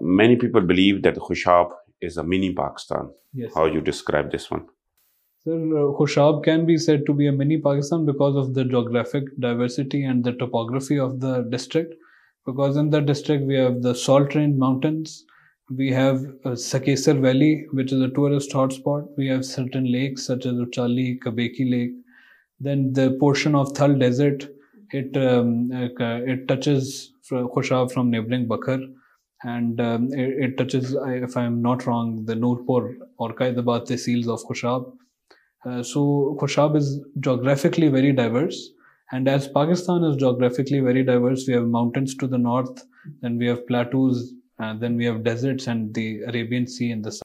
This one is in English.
Many people believe that Khushab is a mini Pakistan. Yes. How you describe this one? Sir, Khushab can be said to be a mini Pakistan because of the geographic diversity and the topography of the district. Because in the district we have the Salt Range Mountains, we have Sakesar Valley, which is a tourist hotspot. We have certain lakes such as Uchali, Kabeki Lake. Then the portion of Thal Desert, it touches Khushab from neighboring Bakar, and it touches, if I am not wrong, the Nurpur or Qaidabad tehsils of Khushab. So Khushab is geographically very diverse, and as Pakistan is geographically very diverse, we have mountains to the north, then we have plateaus, then we have deserts and the Arabian Sea in the south.